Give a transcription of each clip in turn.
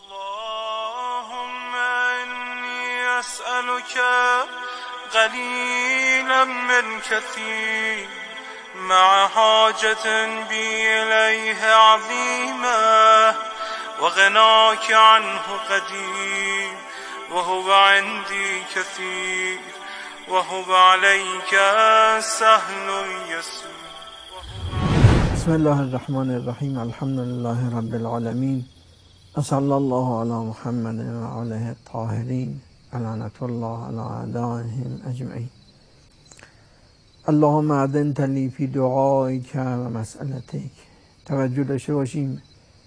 اللهم إني أسألك قليلا من كثير مع حاجة بي إليه عظيمة وغناك عنه قدير وهو عندي كثير وهو عليك سهل يسير. بسم الله الرحمن الرحیم. الحمد لله رب العالمین و صلی الله علی محمد و آله الطاهرین لعنة الله علی اعدائهم اجمعین. اللهم اذنت لی فی دعائک و مسئلتک. توجه داشته باشیم،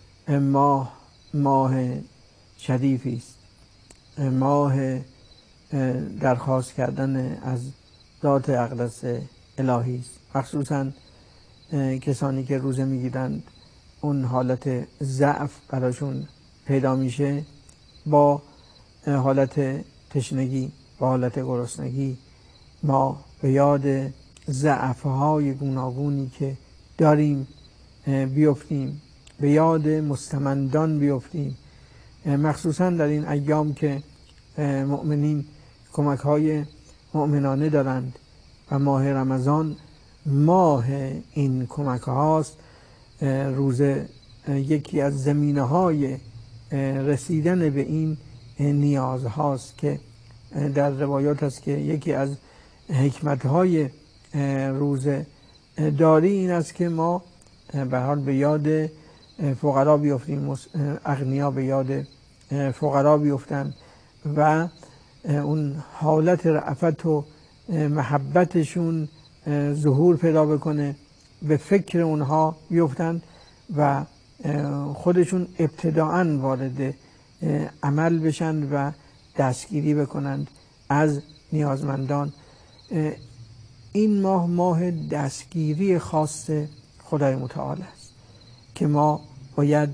ماه شریفی است، ماه درخواست کردن از ذات اقدس الهی است. مخصوصا کسانی که روزه میگیرند اون حالت ضعف براشون پیدا میشه، با حالت تشنگی، با حالت گرسنگی ما به یاد ضعف‌های گوناگونی که داریم بیفتیم، به یاد مستمندان بیفتیم، مخصوصا در این ایام که مؤمنین کمک‌های مؤمنانه دارند و ماه رمضان ماه این کمک هاست. روزه یکی از زمینه‌های رسیدن به این نیاز هاست که در روایات است که یکی از حکمت‌های روزه داری این است که ما به حال به یاد فقرا بیفتیم، اغنیا به یاد فقرا بیفتند و اون حالت رأفت و محبتشون ظهور پیدا بکنه، به فکر اونها بیفتند و خودشون ابتداعاً وارد عمل بشن و دستگیری بکنند از نیازمندان. این ماه دستگیری خاص خدای متعال است که ما باید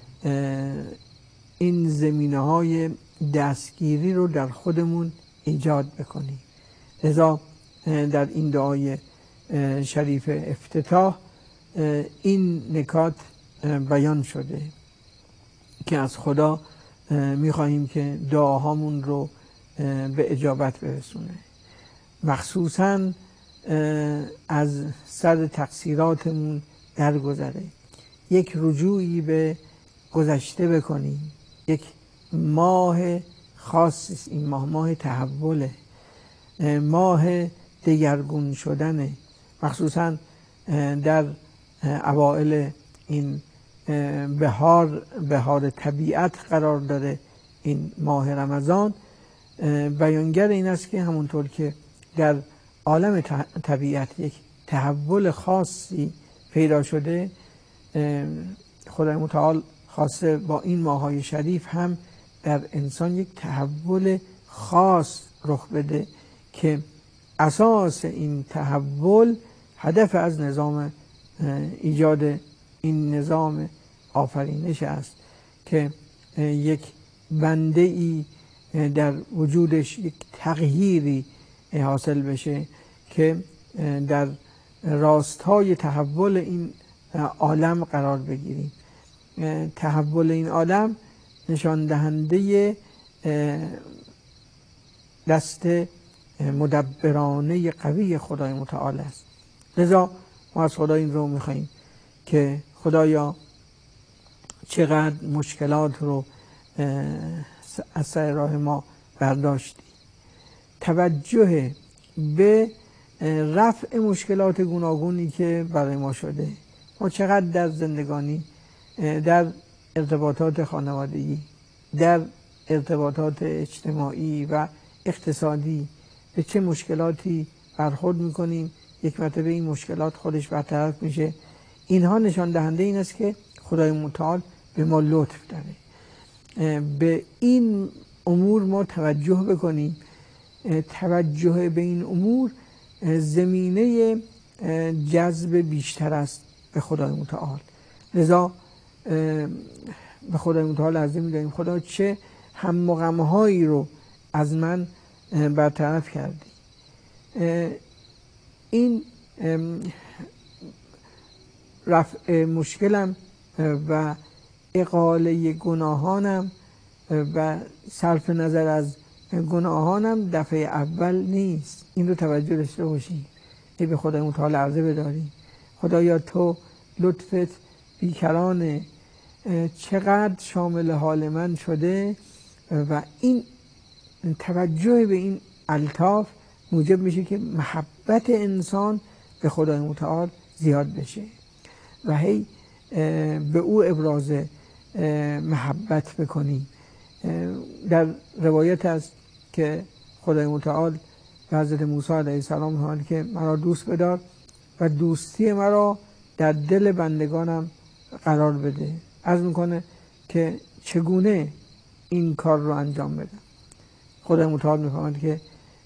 این زمینه‌های دستگیری رو در خودمون ایجاد بکنیم. لذا در این دعای شریف افتتاح این نکات بیان شده که از خدا میخواهیم که دعاهامون رو به اجابت برسونه، مخصوصا از سر تقصیراتمون درگذره، یک رجوعی به گذشته بکنیم. یک ماه خاصی است این ماه تحوله، ماه دگرگون شدنه، مخصوصا در اوائل این بهار طبیعت قرار داره. این ماه رمضان بیانگر این است که همونطور که در عالم طبیعت یک تحول خاصی پیدا شده، خدای متعال خواسته با این ماه‌های شریف هم در انسان یک تحول خاص رخ بده که اساس این تحول هدف از نظام ایجاد این نظام آفرینش است که یک بنده ای در وجودش یک تغییری حاصل بشه که در راستای تحول این عالم قرار بگیریم. تحول این عالم نشان دهنده دست مدبرانه قوی خدای متعال است. لذا ما از خدا این رو میخواییم که خدایا چقدر مشکلات رو از سر راه ما برداشتی، توجه به رفع مشکلات گوناگونی که برای ما شده. ما چقدر در زندگانی، در ارتباطات خانوادگی، در ارتباطات اجتماعی و اقتصادی به چه مشکلاتی برخورد میکنیم، یک مرتبه این مشکلات خودش برطرف میشه. اینها نشان دهنده این است که خدای متعال به ما لطف داره. به این امور ما توجه بکنیم. توجه به این امور زمینه جذب بیشتر است به خدای متعال. لذا به خدای متعال عرضه می‌کنیم خدا چه هم و غم‌هایی رو از من برطرف کردی. این رفع مشکلم و اقاله گناهانم و صرف نظر از گناهانم دفعه اول نیست. این رو توجه داشته باشی. به خدای متعال عرضه بداری خدایا تو لطفت بیکرانه چقدر شامل حال من شده و این توجه به این الطاف موجب میشه که محبت انسان به خدای متعال زیاد بشه و هی به او ابراز محبت بکنی. در روایت است که خدای متعال به حضرت موسی علیه السلام فرمود که مرا دوست بدار و دوستی مرا در دل بندگانم قرار بده. عرض میکنه که چگونه این کار رو انجام بدم. خدای متعال میفرماید که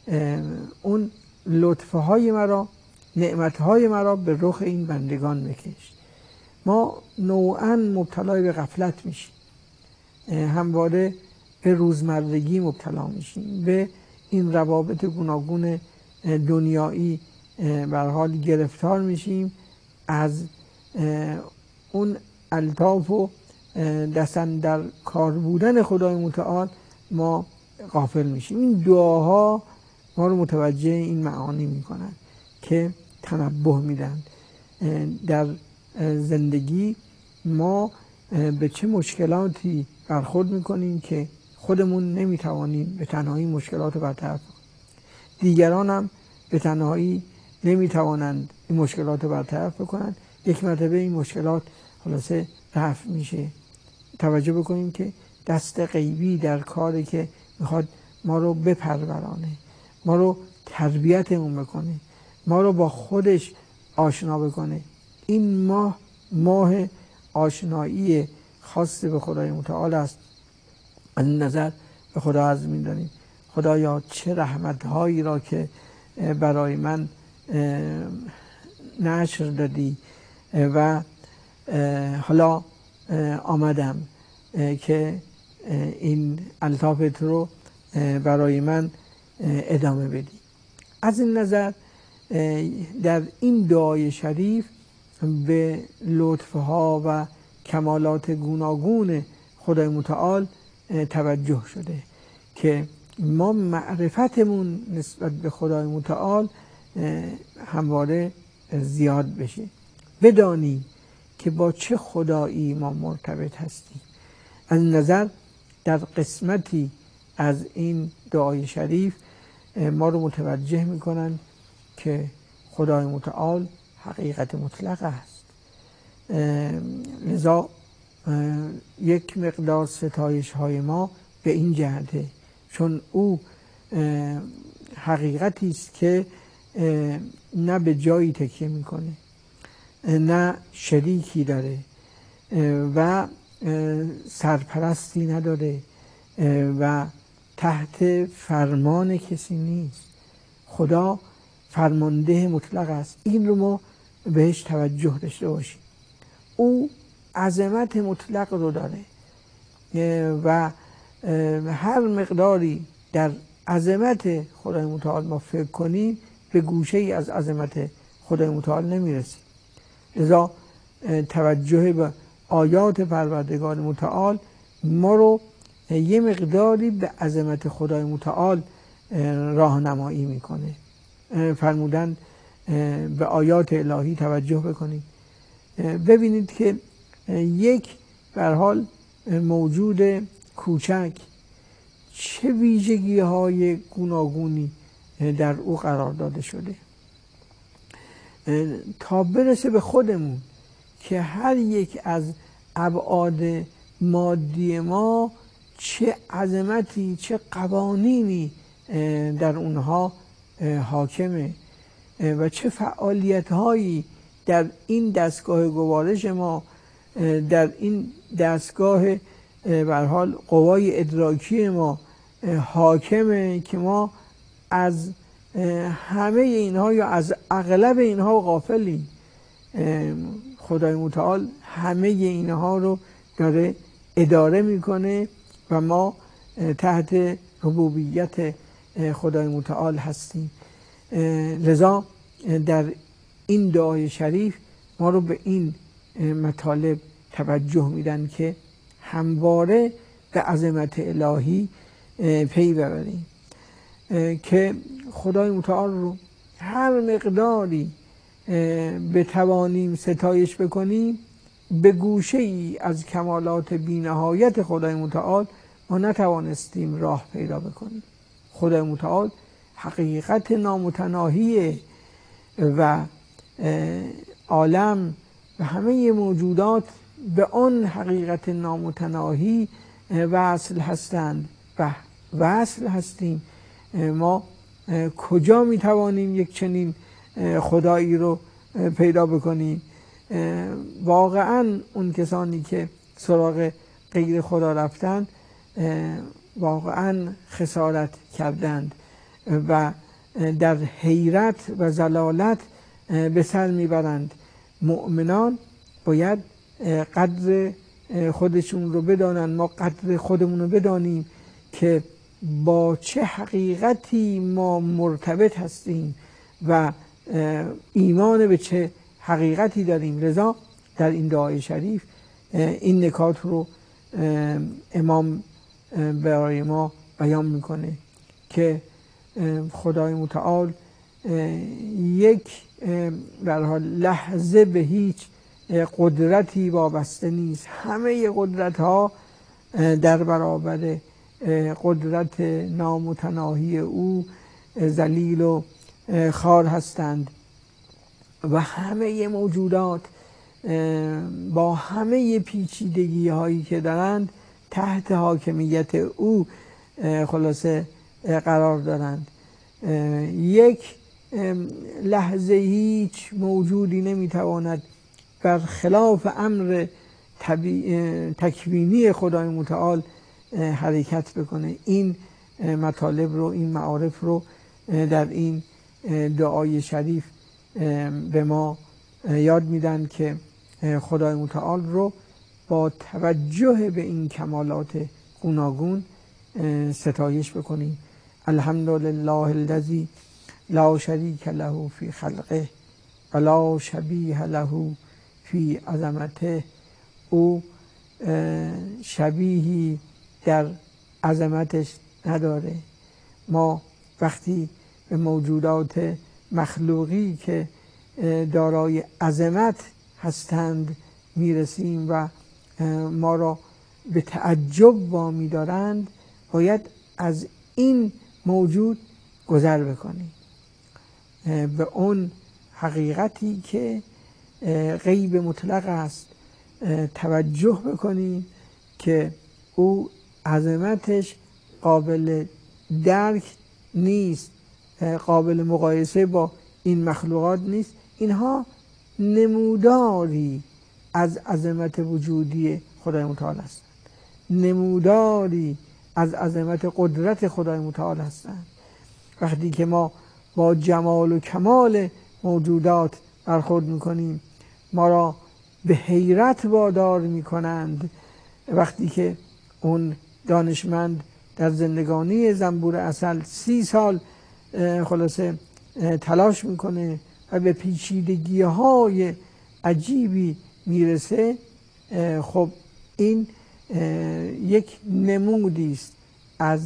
اون لطفهای مرا، نعمتهای مرا به رخ این بندگان بکش. ما نوعاً مبتلای به غفلت میشیم، همواره به روزمرگی مبتلا میشیم، به این روابط گوناگون دنیایی به هر حال گرفتار میشیم، از اون الطاف و دستن در کار بودن خدای متعال ما غافل میشیم. این دعاها ما رو متوجه این معانی میکنن که تنبه میدن در زندگی ما به چه مشکلاتی برخورد میکنیم که خودمون نمیتوانیم به تنهایی مشکلات رو برطرف کنیم. دیگران هم به تنهایی نمیتوانند این مشکلات رو برطرف بکنند. یک مرتبه این مشکلات خلاصه رفع میشه. توجه بکنیم که دست غیبی در کاری که میخواد ما رو بپرورانه، ما رو تربیتمون بکنه، ما رو با خودش آشنا بکنه. این ماه آشنایی خاص به خدای متعال است. از این نظر به خدا عرض می‌داریم خدایا چه رحمت‌هایی را که برای من نشر دادی و حالا آمدم که این الطافت رو برای من ادامه بدی. از این نظر در این دعای شریف به لطفها و کمالات گوناگون خدای متعال توجه شده که ما معرفتمون نسبت به خدای متعال همواره زیاد بشه، بدانیم که با چه خدایی ما مرتبط هستیم. از این نظر در قسمتی از این دعای شریف ما رو متوجه میکنن که خدای متعال حقیقت مطلق است. لذا یک مقدار ستایش های ما به این جهته، چون او حقیقتی است که نه به جایی تکیه میکنه، نه شریکی داره و سرپرستی نداره و تحت فرمان کسی نیست. خدا فرمانده مطلق است. این رو ما بهش توجه داشته باشیم. او عظمت مطلق رو داره و هر مقداری در عظمت خدای متعال ما فکر کنیم به گوشه ای از عظمت خدای متعال نمیرسیم. لذا توجه به آیات پروردگار متعال ما رو یه مقداری به عظمت خدای متعال راهنمایی میکنه. فرمودند به آیات الهی توجه بکنید، ببینید که یک به هر حال موجود کوچک چه ویژگی های گوناگونی در او قرار داده شده تا برسه به خودمون که هر یک از ابعاد مادی ما چه عظمتی، چه قوانینی در اونها حاکمه و چه فعالیت هایی در این دستگاه گوارش ما، در این دستگاه به هر حال قوای ادراکی ما حاکمه که ما از همه اینها یا از اغلب اینها غافلیم. خدای متعال همه اینها رو داره اداره میکنه و ما تحت ربوبیت خدای متعال هستیم. لذا در این دعای شریف ما رو به این مطالب توجه میدن که همواره به عظمت الهی پی ببریم که خدای متعال رو هر مقداری بتوانیم ستایش بکنیم به گوشه ای از کمالات بی‌نهایت خدای متعال ما نتوانستیم راه پیدا بکنیم. خدای متعال حقیقت نامتناهیه و عالم و همه موجودات به آن حقیقت نامتناهی وصل هستند و وصل هستیم. ما کجا میتوانیم یک چنین خدایی رو پیدا بکنیم؟ واقعا اون کسانی که سراغ غیر خدا رفتند واقعا خسارت کردند و در حیرت و ضلالت به سر میبرند. مؤمنان باید قدر خودشون رو بدانن، ما قدر خودمون رو بدانیم که با چه حقیقتی ما مرتبط هستیم و ایمان به چه حقیقتی داریم. لذا در این دعای شریف این نکات رو امام برای ما بیان میکنه که خدای متعال یک به هر حال لحظه به هیچ قدرتی وابسته نیست. همه قدرت ها در برابر قدرت نامتناهی او ذلیل و خوار هستند و همه موجودات با همه پیچیدگی هایی که دارند تحت حاکمیت او خلاصه قرار دارند. یک لحظه هیچ موجودی نمیتواند برخلاف امر تکوینی خدای متعال حرکت بکنه. این مطالب رو، این معارف رو در این دعای شریف به ما یاد میدن که خدای متعال رو با توجه به این کمالات گوناگون ستایش بکنیم. الحمدلله الذی لا شریک له فی خلقه و لا شبیه له فی عظمته. او شبیهی در عظمتش نداره. ما وقتی به موجودات مخلوقی که دارای عظمت هستند میرسیم و ما را به تعجب وامی دارند، باید از این موجود گذر بکنیم به اون حقیقتی که غیب مطلق است توجه بکنیم که او عظمتش قابل درک نیست، قابل مقایسه با این مخلوقات نیست. اینها نموداری از عظمت وجودی خدای متعال هستند، نموداری از عظمت قدرت خدای متعال هستند. وقتی که ما با جمال و کمال موجودات برخورد میکنیم ما را به حیرت وادار میکنند. وقتی که اون دانشمند در زندگانی زنبور عسل 30 سال خلاصه تلاش میکنه و به پیچیدگی های عجیبی میرسه، خب این یک نمودی است از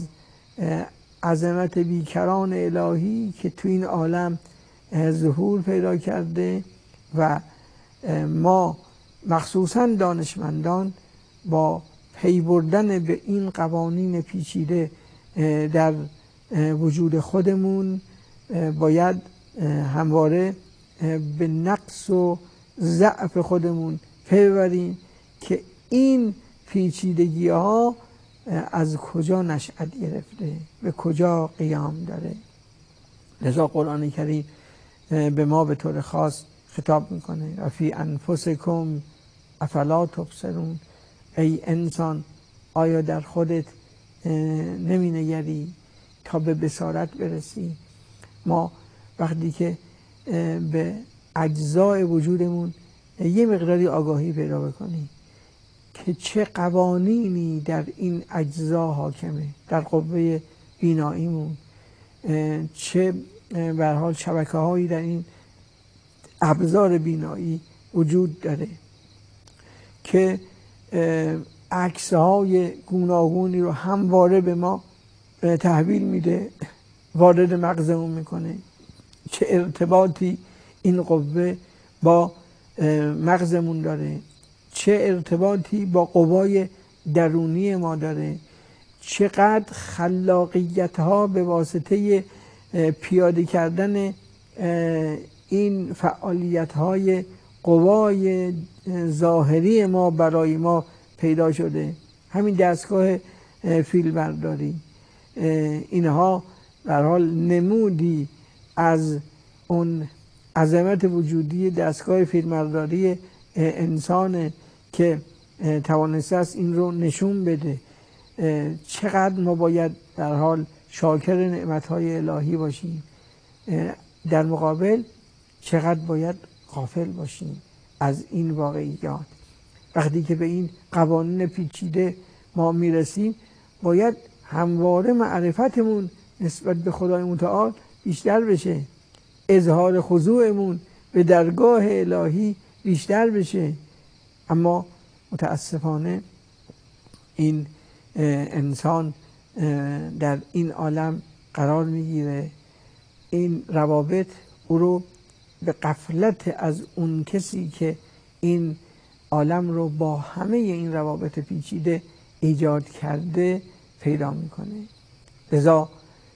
عظمت بیکران الهی که تو این عالم ظهور پیدا کرده و ما مخصوصا دانشمندان با پی بردن به این قوانین پیچیده در وجود خودمون باید همواره به نقص و ضعف خودمون پی ببریم که این پیچیدگی ها از کجا نشأت گرفته، به کجا قیام داره. لذا قرآن کریم به ما به طور خاص خطاب میکنه و فی انفسکم افلا تبصرون. ای انسان آیا در خودت نمی نگری تا به بصارت برسی؟ ما وقتی که به اجزای وجودمون یه مقداری آگاهی پیدا بکنیم که چه قوانینی در این اجزا حاکمه، در قوه بیناییمون چه به هر حال شبکه‌هایی در این ابزار بینایی وجود داره که عکس‌های گوناگونی رو همواره به ما تحویل میده، وارد مغزمون میکنه. چه ارتباطی این قوه با مغزمون داره، چه ارتباطی با قوای درونی ما داره، چقدر خلاقیت ها به واسطه پیاده کردن این فعالیت های قوای ظاهری ما برای ما پیدا شده. همین دستگاه فیلمبرداری، اینها در حال نمودی از اون عظمت وجودی دستگاه فیلمبرداری انسانه که توانسته است این رو نشون بده. چقدر ما باید در حال شاکر نعمت‌های الهی باشیم، در مقابل چقدر باید غافل باشیم از این واقعیات. وقتی که به این قوانین پیچیده ما میرسیم، باید همواره معرفتمون نسبت به خدای متعال بیشتر بشه، اظهار خضوعمون به درگاه الهی بیشتر بشه. اما متاسفانه این انسان در این عالم قرار میگیره، این روابط او رو به غفلت از اون کسی که این عالم رو با همه این روابط پیچیده ایجاد کرده پیدا میکنه. لذا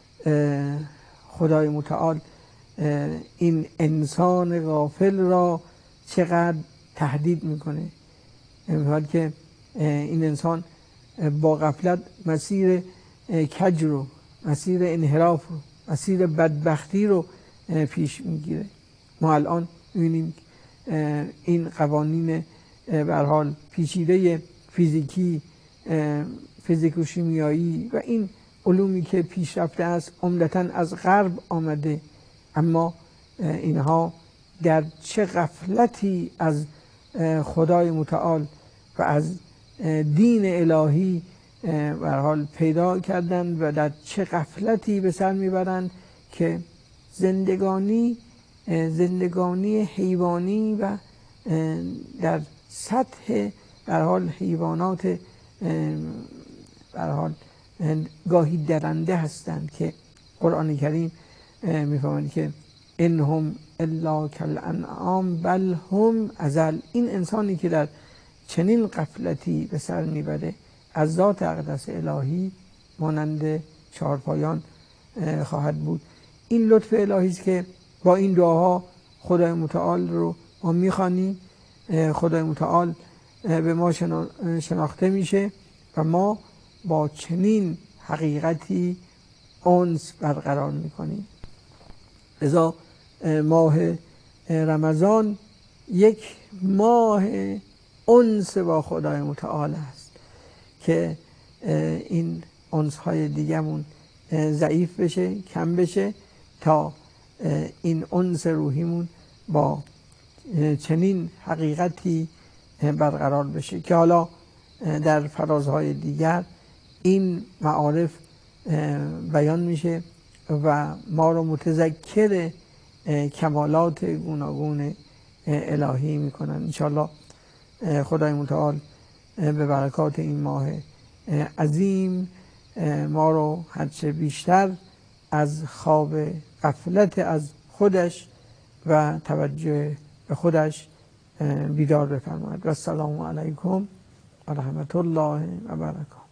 خدای متعال این انسان غافل را چقدر تهدید میکنه. میگه که این انسان با غفلت مسیر کج رو، مسیر انحراف رو، مسیر بدبختی رو پیش میگیره. ما الان می‌بینیم این قوانین به هر حال پیچیده فیزیکی، فیزیک و شیمیایی و این علومی که پیشرفته است عمدتاً از غرب آمده، اما اینها در چه غفلتی از خدای متعال و از دین الهی به هر حال پیدا کردند و در چه غفلتی به سر میبرند که زندگانی حیوانی و در سطح در حال حیوانات در حال گاهی درنده هستند که قرآن کریم میفهمند که انهم الا کالانعام بل هم اضل. این انسانی که در چنین غفلتی به سر میبره از ذات اقدس الهی مانند چهارپایان خواهد بود. این لطف الهی است که با این دعاها خدای متعال رو ما میخوانیم، خدای متعال به ما شناخته میشه و ما با چنین حقیقتی انس برقرار میکنیم. لذا ماه رمضان یک ماه انس با خدای متعال است که این انس‌های دیگه‌مون ضعیف بشه، کم بشه، تا این انس روحیمون با چنین حقیقتی برقرار بشه که حالا در فرازهای دیگر این معارف بیان میشه و ما رو متذکر کمالات گوناگون الهی میکنن. انشاءالله خدای متعال به برکات این ماه عظیم ما رو هرچه بیشتر از خواب غفلت از خودش و توجه به خودش بیدار بفرماید. و السلام علیکم و رحمت الله و برکاته.